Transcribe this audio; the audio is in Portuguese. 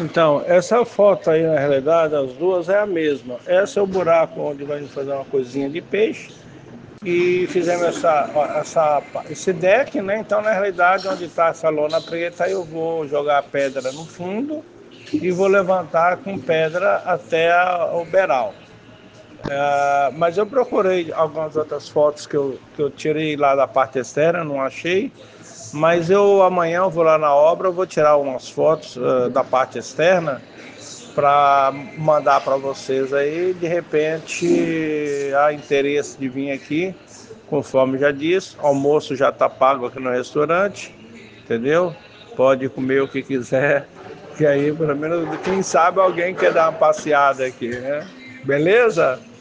Então, essa foto aí, na realidade, as duas é a mesma. Essa é o buraco onde vai fazer uma coisinha de peixe. E fizemos esse deck, né? Então, na realidade, onde está essa lona preta, eu vou jogar a pedra no fundo e vou levantar com pedra até o beiral. Mas eu procurei algumas outras fotos que eu tirei lá da parte externa, não achei. Mas amanhã eu vou lá na obra, eu vou tirar umas fotos da parte externa para mandar para vocês aí. De repente há interesse de vir aqui, conforme já disse, almoço já está pago aqui no restaurante, entendeu? Pode comer o que quiser, que aí pelo menos quem sabe alguém quer dar uma passeada aqui, né? Beleza?